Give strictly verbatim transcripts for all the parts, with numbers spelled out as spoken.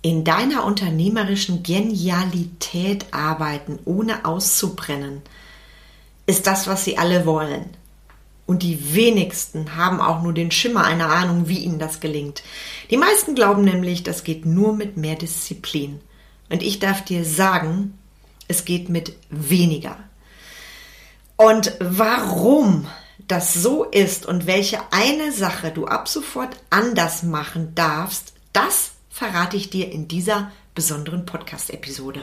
in deiner unternehmerischen Genialität arbeiten, ohne auszubrennen, ist das, was sie alle wollen. Und die wenigsten haben auch nur den Schimmer einer Ahnung, wie ihnen das gelingt. Die meisten glauben nämlich, das geht nur mit mehr Disziplin. Und ich darf dir sagen, es geht mit weniger. Und warum das so ist und welche eine Sache du ab sofort anders machen darfst, das verrate ich dir in dieser besonderen Podcast-Episode.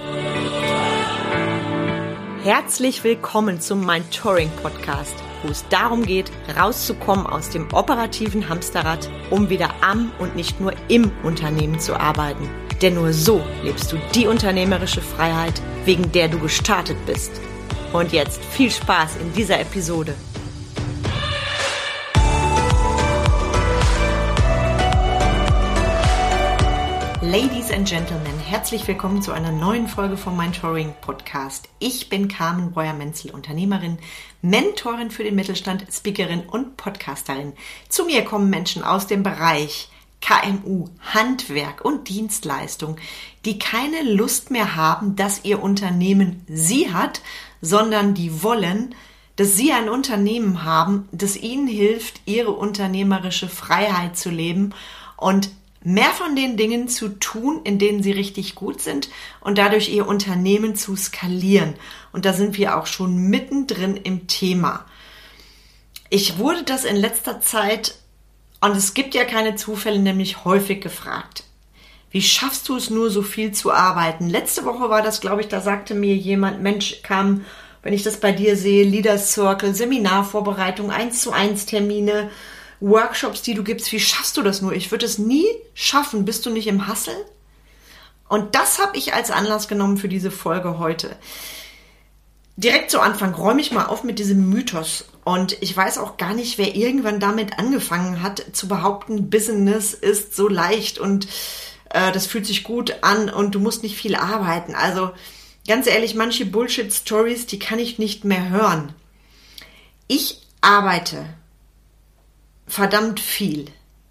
Herzlich willkommen zum Mentoring-Podcast, wo es darum geht, rauszukommen aus dem operativen Hamsterrad, um wieder am und nicht nur im Unternehmen zu arbeiten. Denn nur so lebst du die unternehmerische Freiheit, wegen der du gestartet bist. Und jetzt viel Spaß in dieser Episode. Ladies and Gentlemen, herzlich willkommen zu einer neuen Folge vom Mentoring Podcast. Ich bin Carmen Breuer-Menzel, Unternehmerin, Mentorin für den Mittelstand, Speakerin und Podcasterin. Zu mir kommen Menschen aus dem Bereich K M U, Handwerk und Dienstleistung, die keine Lust mehr haben, dass ihr Unternehmen sie hat, sondern die wollen, dass sie ein Unternehmen haben, das ihnen hilft, ihre unternehmerische Freiheit zu leben und mehr von den Dingen zu tun, in denen sie richtig gut sind und dadurch ihr Unternehmen zu skalieren. Und da sind wir auch schon mittendrin im Thema. Ich wurde das in letzter Zeit, und es gibt ja keine Zufälle, nämlich häufig gefragt. Wie schaffst du es nur, so viel zu arbeiten? Letzte Woche war das, glaube ich, da sagte mir jemand, Mensch, kam, wenn ich das bei dir sehe, Leaders Circle, Seminarvorbereitung, eins zu eins Termine, Workshops, die du gibst, wie schaffst du das nur? Ich würde es nie schaffen. Bist du nicht im Hustle? Und das habe ich als Anlass genommen für diese Folge heute. Direkt zu Anfang räume ich mal auf mit diesem Mythos. Und ich weiß auch gar nicht, wer irgendwann damit angefangen hat, zu behaupten, Business ist so leicht und äh, das fühlt sich gut an und du musst nicht viel arbeiten. Also ganz ehrlich, manche Bullshit-Stories, die kann ich nicht mehr hören. Ich arbeite verdammt viel.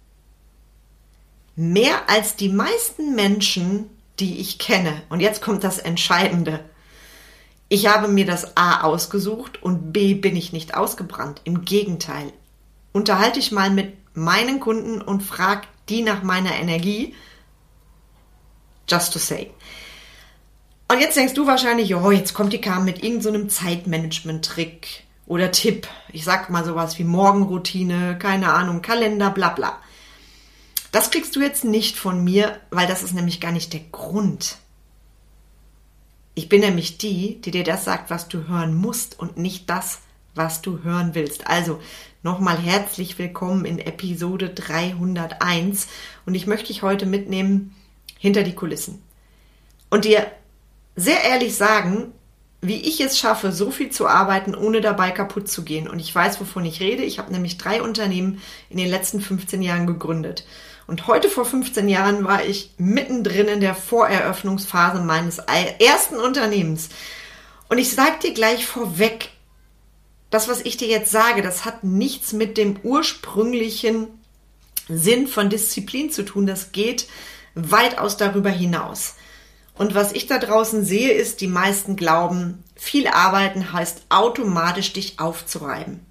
Mehr als die meisten Menschen, die ich kenne. Und jetzt kommt das Entscheidende. Ich habe mir das A ausgesucht und B bin ich nicht ausgebrannt. Im Gegenteil. Unterhalte ich mal mit meinen Kunden und frage die nach meiner Energie. Just to say. Und jetzt denkst du wahrscheinlich, oh, jetzt kommt die Carmen mit irgendeinem so Zeitmanagement-Trick oder Tipp. Ich sag mal sowas wie Morgenroutine, keine Ahnung, Kalender, bla bla. Das kriegst du jetzt nicht von mir, weil das ist nämlich gar nicht der Grund. Ich bin nämlich die, die dir das sagt, was du hören musst und nicht das, was du hören willst. Also nochmal herzlich willkommen in Episode dreihunderteins und ich möchte dich heute mitnehmen hinter die Kulissen und dir sehr ehrlich sagen, wie ich es schaffe, so viel zu arbeiten, ohne dabei kaputt zu gehen. Und ich weiß, wovon ich rede. Ich habe nämlich drei Unternehmen in den letzten fünfzehn Jahren gegründet. Und heute vor fünfzehn Jahren war ich mittendrin in der Voreröffnungsphase meines ersten Unternehmens. Und ich sage dir gleich vorweg, das, was ich dir jetzt sage, das hat nichts mit dem ursprünglichen Sinn von Disziplin zu tun. Das geht weitaus darüber hinaus. Und was ich da draußen sehe, ist, die meisten glauben, viel arbeiten heißt automatisch dich aufzureiben.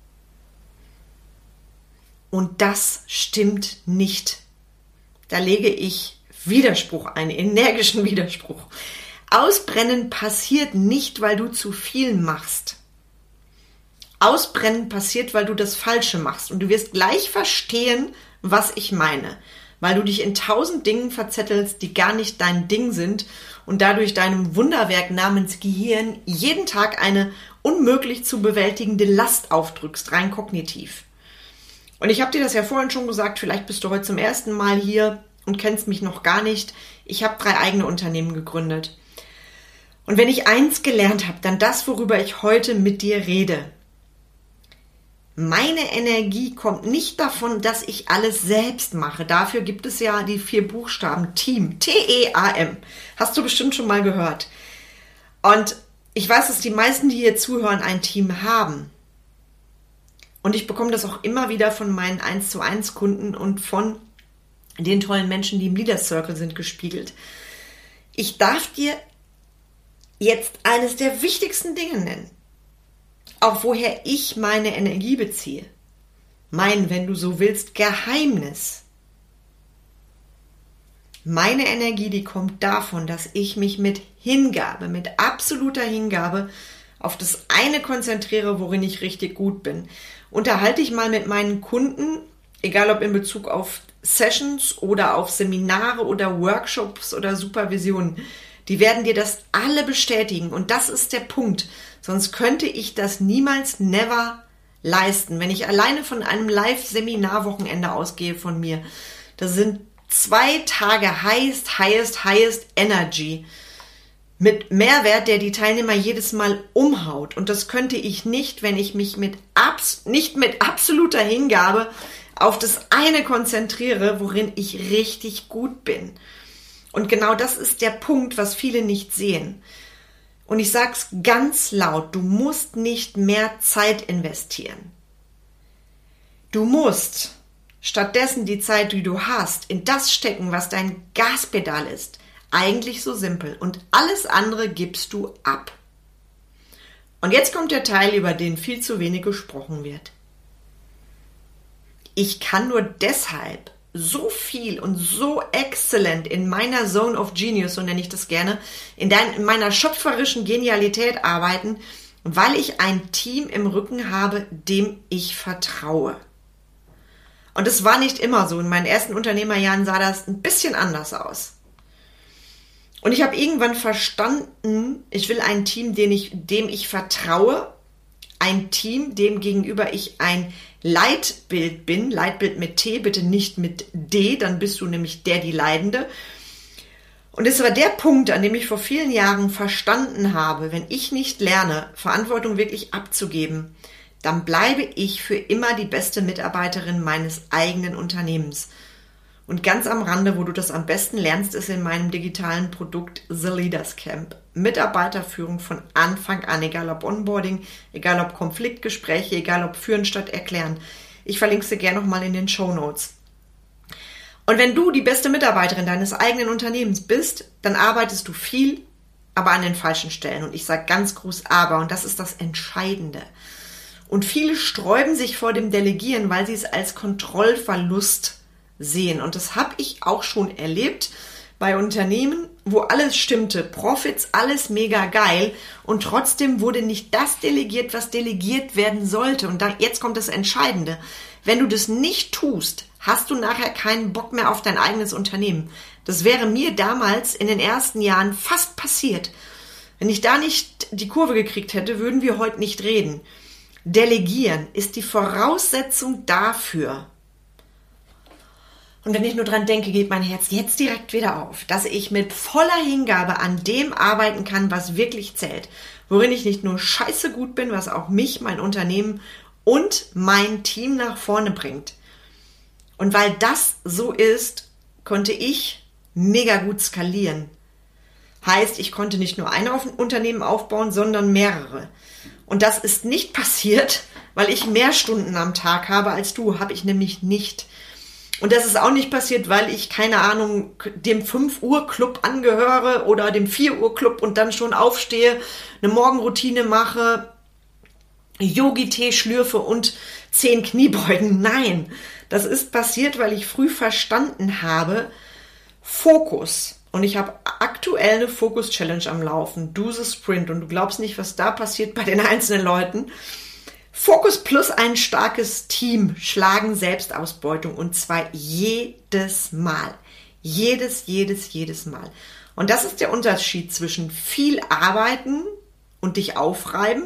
Und das stimmt nicht. Da lege ich Widerspruch ein, energischen Widerspruch. Ausbrennen passiert nicht, weil du zu viel machst. Ausbrennen passiert, weil du das Falsche machst. Und du wirst gleich verstehen, was ich meine. Weil du dich in tausend Dingen verzettelst, die gar nicht dein Ding sind und dadurch deinem Wunderwerk namens Gehirn jeden Tag eine unmöglich zu bewältigende Last aufdrückst, rein kognitiv. Und ich habe dir das ja vorhin schon gesagt, vielleicht bist du heute zum ersten Mal hier und kennst mich noch gar nicht. Ich habe drei eigene Unternehmen gegründet. Und wenn ich eins gelernt habe, dann das, worüber ich heute mit dir rede. Meine Energie kommt nicht davon, dass ich alles selbst mache. Dafür gibt es ja die vier Buchstaben Team. T E A M. Hast du bestimmt schon mal gehört. Und ich weiß, dass die meisten, die hier zuhören, ein Team haben. Und ich bekomme das auch immer wieder von meinen eins zu eins Kunden und von den tollen Menschen, die im Leaders Circle sind, gespiegelt. Ich darf dir jetzt eines der wichtigsten Dinge nennen. Auch woher ich meine Energie beziehe. Mein, wenn du so willst, Geheimnis. Meine Energie, die kommt davon, dass ich mich mit Hingabe, mit absoluter Hingabe auf das eine konzentriere, worin ich richtig gut bin. Unterhalte ich mal mit meinen Kunden, egal ob in Bezug auf Sessions oder auf Seminare oder Workshops oder Supervisionen, die werden dir das alle bestätigen. Und das ist der Punkt. Sonst könnte ich das niemals, never leisten. Wenn ich alleine von einem Live-Seminar-Wochenende ausgehe von mir, das sind zwei Tage highest, highest, highest Energy mit Mehrwert, der die Teilnehmer jedes Mal umhaut. Und das könnte ich nicht, wenn ich mich mit abs- nicht mit absoluter Hingabe auf das eine konzentriere, worin ich richtig gut bin. Und genau das ist der Punkt, was viele nicht sehen. Und ich sag's ganz laut, du musst nicht mehr Zeit investieren. Du musst stattdessen die Zeit, die du hast, in das stecken, was dein Gaspedal ist. Eigentlich so simpel. Und alles andere gibst du ab. Und jetzt kommt der Teil, über den viel zu wenig gesprochen wird. Ich kann nur deshalb so viel und so exzellent in meiner Zone of Genius, so nenne ich das gerne, in, dein, in meiner schöpferischen Genialität arbeiten, weil ich ein Team im Rücken habe, dem ich vertraue. Und es war nicht immer so. In meinen ersten Unternehmerjahren sah das ein bisschen anders aus. Und ich habe irgendwann verstanden, ich will ein Team, dem ich, dem ich vertraue, ein Team, dem gegenüber ich ein Leitbild bin, Leitbild mit T, bitte nicht mit D, dann bist du nämlich der, die Leidende. Und es war der Punkt, an dem ich vor vielen Jahren verstanden habe, wenn ich nicht lerne, Verantwortung wirklich abzugeben, dann bleibe ich für immer die beste Mitarbeiterin meines eigenen Unternehmens. Und ganz am Rande, wo du das am besten lernst, ist in meinem digitalen Produkt The Leaders Camp. Mitarbeiterführung von Anfang an, egal ob Onboarding, egal ob Konfliktgespräche, egal ob Führen statt Erklären. Ich verlinke es dir gerne nochmal in den Shownotes. Und wenn du die beste Mitarbeiterin deines eigenen Unternehmens bist, dann arbeitest du viel, aber an den falschen Stellen. Und ich sage ganz groß aber, und das ist das Entscheidende. Und viele sträuben sich vor dem Delegieren, weil sie es als Kontrollverlust sehen. Und das habe ich auch schon erlebt bei Unternehmen, wo alles stimmte, Profits, alles mega geil und trotzdem wurde nicht das delegiert, was delegiert werden sollte. Und da, jetzt kommt das Entscheidende. Wenn du das nicht tust, hast du nachher keinen Bock mehr auf dein eigenes Unternehmen. Das wäre mir damals in den ersten Jahren fast passiert. Wenn ich da nicht die Kurve gekriegt hätte, würden wir heute nicht reden. Delegieren ist die Voraussetzung dafür. Und wenn ich nur dran denke, geht mein Herz jetzt direkt wieder auf, dass ich mit voller Hingabe an dem arbeiten kann, was wirklich zählt. Worin ich nicht nur scheiße gut bin, was auch mich, mein Unternehmen und mein Team nach vorne bringt. Und weil das so ist, konnte ich mega gut skalieren. Heißt, ich konnte nicht nur ein Unternehmen aufbauen, sondern mehrere. Und das ist nicht passiert, weil ich mehr Stunden am Tag habe als du, habe ich nämlich nicht. Und das ist auch nicht passiert, weil ich, keine Ahnung, dem fünf Uhr Club angehöre oder dem vier Uhr Club und dann schon aufstehe, eine Morgenroutine mache, Yogi-Tee schlürfe und zehn Kniebeugen. Nein, das ist passiert, weil ich früh verstanden habe, Fokus. Und ich habe aktuell eine Fokus-Challenge am Laufen, Do the Sprint. Und du glaubst nicht, was da passiert bei den einzelnen Leuten. Fokus plus ein starkes Team schlagen Selbstausbeutung und zwar jedes Mal. Jedes, jedes, jedes Mal. Und das ist der Unterschied zwischen viel arbeiten und dich aufreiben.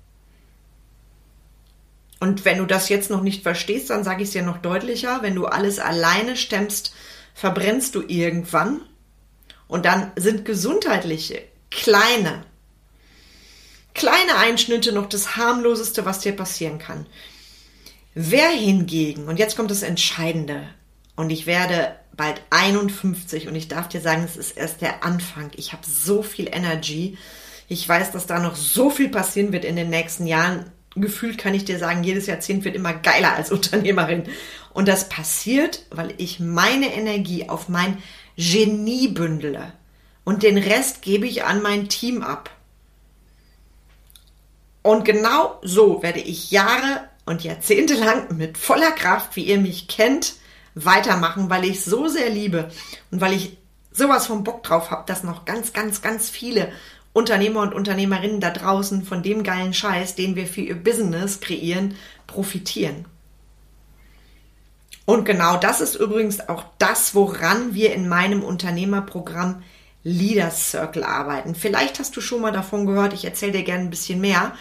Und wenn du das jetzt noch nicht verstehst, dann sage ich es dir noch deutlicher. Wenn du alles alleine stemmst, verbrennst du irgendwann. Und dann sind gesundheitliche, kleine, kleine Einschnitte noch das harmloseste, was dir passieren kann. Wer hingegen, und jetzt kommt das Entscheidende, und ich werde bald einundfünfzig und ich darf dir sagen, es ist erst der Anfang. Ich habe so viel Energy. Ich weiß, dass da noch so viel passieren wird in den nächsten Jahren. Gefühlt kann ich dir sagen, jedes Jahrzehnt wird immer geiler als Unternehmerin. Und das passiert, weil ich meine Energie auf mein Genie bündele. Und den Rest gebe ich an mein Team ab. Und genau so werde ich Jahre und Jahrzehnte lang mit voller Kraft, wie ihr mich kennt, weitermachen, weil ich so sehr liebe und weil ich sowas von Bock drauf habe, dass noch ganz, ganz, ganz viele Unternehmer und Unternehmerinnen da draußen von dem geilen Scheiß, den wir für ihr Business kreieren, profitieren. Und genau das ist übrigens auch das, woran wir in meinem Unternehmerprogramm Leaders Circle arbeiten. Vielleicht hast du schon mal davon gehört, ich erzähle dir gerne ein bisschen mehr.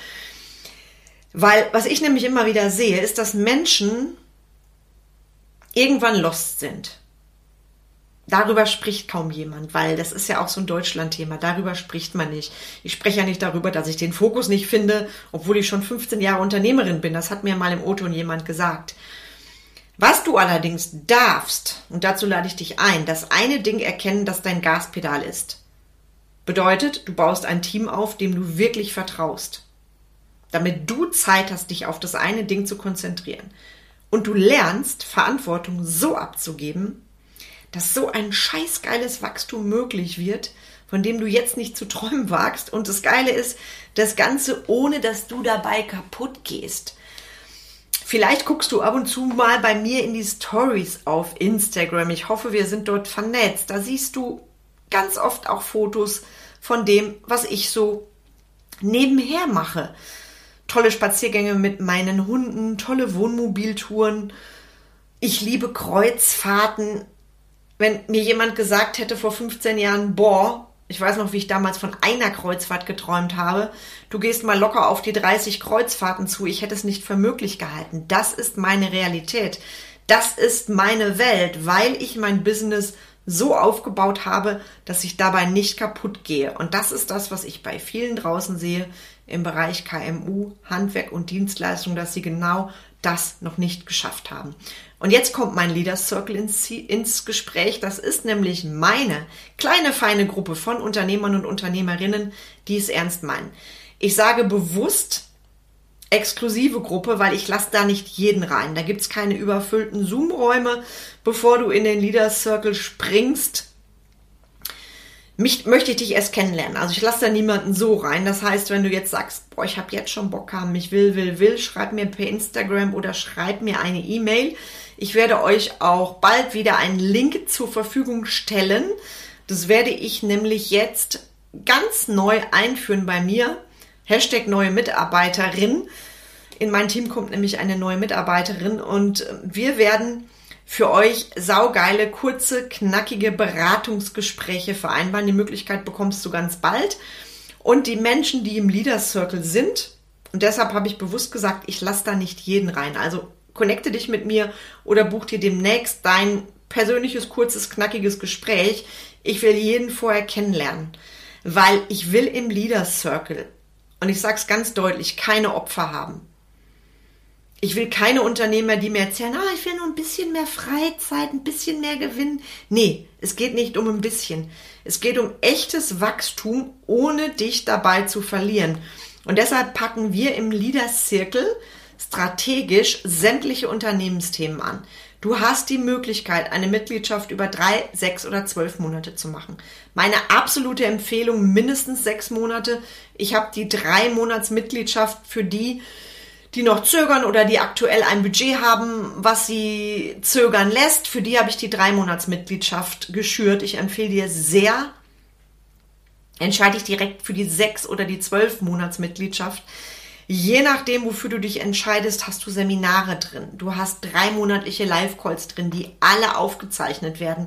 Weil was ich nämlich immer wieder sehe, ist, dass Menschen irgendwann lost sind. Darüber spricht kaum jemand, weil das ist ja auch so ein Deutschland-Thema. Darüber spricht man nicht. Ich spreche ja nicht darüber, dass ich den Fokus nicht finde, obwohl ich schon fünfzehn Jahre Unternehmerin bin. Das hat mir mal im O-Ton jemand gesagt. Was du allerdings darfst, und dazu lade ich dich ein, das eine Ding erkennen, das dein Gaspedal ist. Bedeutet, du baust ein Team auf, dem du wirklich vertraust. Damit du Zeit hast, dich auf das eine Ding zu konzentrieren. Und du lernst, Verantwortung so abzugeben, dass so ein scheißgeiles Wachstum möglich wird, von dem du jetzt nicht zu träumen wagst. Und das Geile ist, das Ganze ohne, dass du dabei kaputt gehst. Vielleicht guckst du ab und zu mal bei mir in die Stories auf Instagram. Ich hoffe, wir sind dort vernetzt. Da siehst du ganz oft auch Fotos von dem, was ich so nebenher mache. Tolle Spaziergänge mit meinen Hunden, tolle Wohnmobiltouren. Ich liebe Kreuzfahrten. Wenn mir jemand gesagt hätte vor fünfzehn Jahren, boah, ich weiß noch, wie ich damals von einer Kreuzfahrt geträumt habe, du gehst mal locker auf die dreißig Kreuzfahrten zu, ich hätte es nicht für möglich gehalten. Das ist meine Realität. Das ist meine Welt, weil ich mein Business so aufgebaut habe, dass ich dabei nicht kaputt gehe. Und das ist das, was ich bei vielen draußen sehe im Bereich K M U, Handwerk und Dienstleistung, dass sie genau das noch nicht geschafft haben. Und jetzt kommt mein Leaders Circle ins, ins Gespräch. Das ist nämlich meine kleine, feine Gruppe von Unternehmern und Unternehmerinnen, die es ernst meinen. Ich sage bewusst exklusive Gruppe, weil ich lasse da nicht jeden rein. Da gibt es keine überfüllten Zoom-Räume, bevor du in den Leaders Circle springst. Mich möchte ich dich erst kennenlernen. Also ich lasse da niemanden so rein. Das heißt, wenn du jetzt sagst, boah, ich habe jetzt schon Bock haben, ich will, will, will, schreib mir per Instagram oder schreib mir eine E-Mail. Ich werde euch auch bald wieder einen Link zur Verfügung stellen. Das werde ich nämlich jetzt ganz neu einführen bei mir. Hashtag neue Mitarbeiterin. In mein Team kommt nämlich eine neue Mitarbeiterin und wir werden für euch saugeile, kurze, knackige Beratungsgespräche vereinbaren. Die Möglichkeit bekommst du ganz bald. Und die Menschen, die im Leaders Circle sind, und deshalb habe ich bewusst gesagt, ich lasse da nicht jeden rein. Also connecte dich mit mir oder buch dir demnächst dein persönliches, kurzes, knackiges Gespräch. Ich will jeden vorher kennenlernen, weil ich will im Leaders Circle, und ich sage es ganz deutlich, keine Opfer haben. Ich will keine Unternehmer, die mir erzählen, ah, ich will nur ein bisschen mehr Freizeit, ein bisschen mehr Gewinn. Nee, es geht nicht um ein bisschen. Es geht um echtes Wachstum, ohne dich dabei zu verlieren. Und deshalb packen wir im Leaders Circle strategisch sämtliche Unternehmensthemen an. Du hast die Möglichkeit, eine Mitgliedschaft über drei, sechs oder zwölf Monate zu machen. Meine absolute Empfehlung, mindestens sechs Monate. Ich habe die drei Monats Mitgliedschaft für die, die noch zögern oder die aktuell ein Budget haben, was sie zögern lässt. Für die habe ich die drei Monats Mitgliedschaft geschürt. Ich empfehle dir sehr, entscheide ich direkt für die sechs oder die zwölf Monats Mitgliedschaft. Je nachdem, wofür du dich entscheidest, hast du Seminare drin. Du hast drei monatliche Live-Calls drin, die alle aufgezeichnet werden.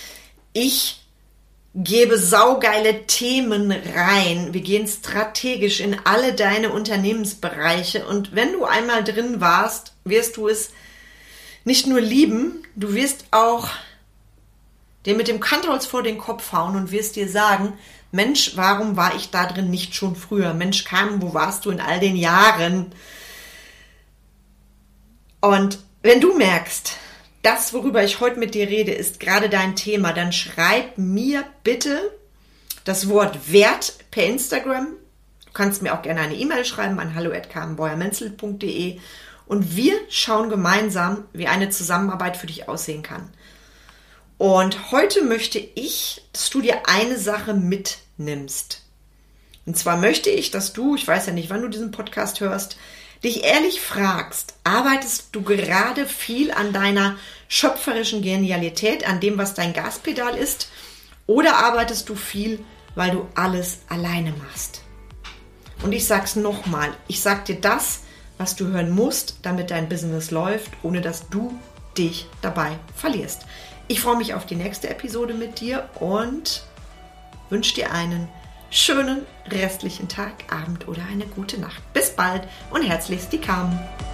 Ich gebe saugeile Themen rein. Wir gehen strategisch in alle deine Unternehmensbereiche. Und wenn du einmal drin warst, wirst du es nicht nur lieben, du wirst auch dir mit dem Kantholz vor den Kopf hauen und wirst dir sagen, Mensch, warum war ich da drin nicht schon früher? Mensch, Carmen, wo warst du in all den Jahren? Und wenn du merkst, das, worüber ich heute mit dir rede, ist gerade dein Thema, dann schreib mir bitte das Wort Wert per Instagram. Du kannst mir auch gerne eine E-Mail schreiben an hallo at carmen beuer menzel punkt de und wir schauen gemeinsam, wie eine Zusammenarbeit für dich aussehen kann. Und heute möchte ich, dass du dir eine Sache mitnimmst. Und zwar möchte ich, dass du, ich weiß ja nicht, wann du diesen Podcast hörst, dich ehrlich fragst, arbeitest du gerade viel an deiner schöpferischen Genialität, an dem, was dein Gaspedal ist, oder arbeitest du viel, weil du alles alleine machst? Und ich sag's nochmal, ich sag dir das, was du hören musst, damit dein Business läuft, ohne dass du dich dabei verlierst. Ich freue mich auf die nächste Episode mit dir und wünsche dir einen schönen restlichen Tag, Abend oder eine gute Nacht. Bis bald und herzlichst die Carmen.